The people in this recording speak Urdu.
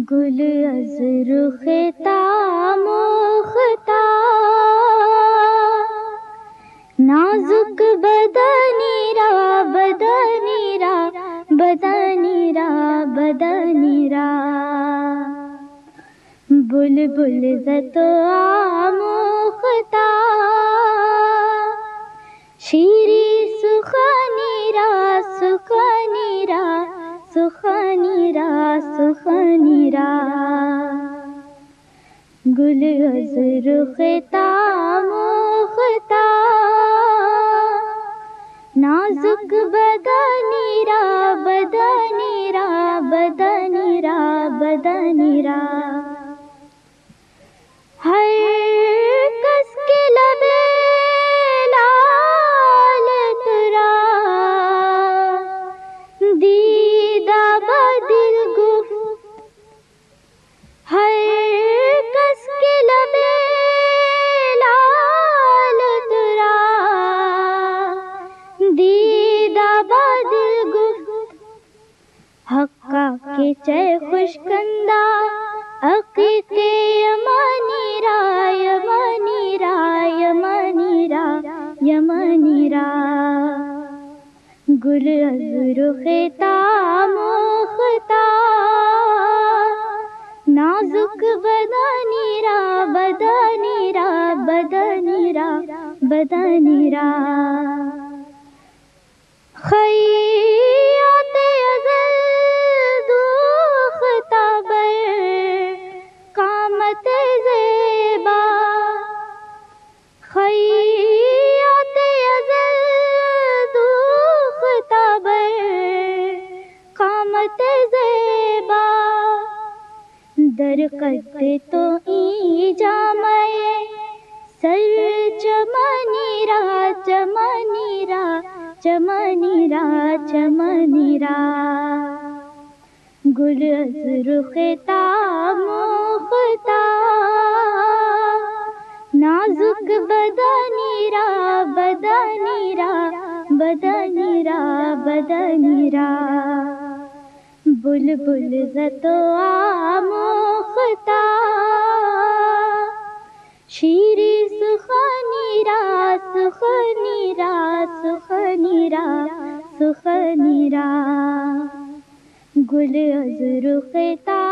گل از رخ تاموختہ نازک بدنی را بدنی را بدنی را بدنی را بلبل زت آموختہ شیری سخنی را سخنی را سخنی را سخنی را گل از رخ تاموختہ نازک بدنی را بدنی را بدنی را بدنی را ہر کس کے لب لال ترا دیدہ بدل گفت ہر کس کے لب لال ترا دیدہ بدل گفت حقا کے چے خوشکندہ عقیق یمانی را یمانی را یمانی را یمانی را گل از رخ تاموختہ نازک بدنی را بدنی را بدنی را بدنی را خیات ازل دوختہ بر قامت زیبا خیات ازل دوختہ بر قامت زیبا در قد تو ای جامع سر چمنی را چمنی را چمنی را چمنی را گل از رخ تاموختہ نازک بدنی را بدنی را بدنی را بدنی را بلبل زت آموختہ شیری سخنی را سخنی را سخنی را سخنی را گل از رخ